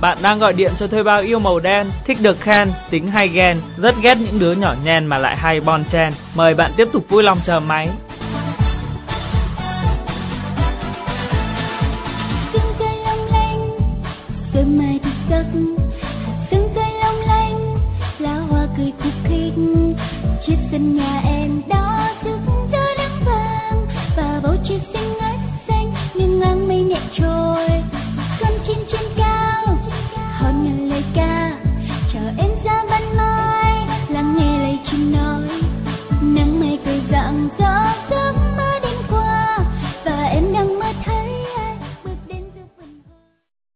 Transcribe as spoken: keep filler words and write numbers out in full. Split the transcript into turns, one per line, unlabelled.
Bạn đang gọi điện cho thuê bao yêu màu đen, thích được khen, tính hay ghen, rất ghét những đứa nhỏ nhen mà lại hay bon chen. Mời bạn tiếp tục vui lòng chờ máy.
Sương rơi long lanh, sớm mai thức giấc. Sương rơi long lanh, lá hoa cười khúc khích, chiếc sân nhà em.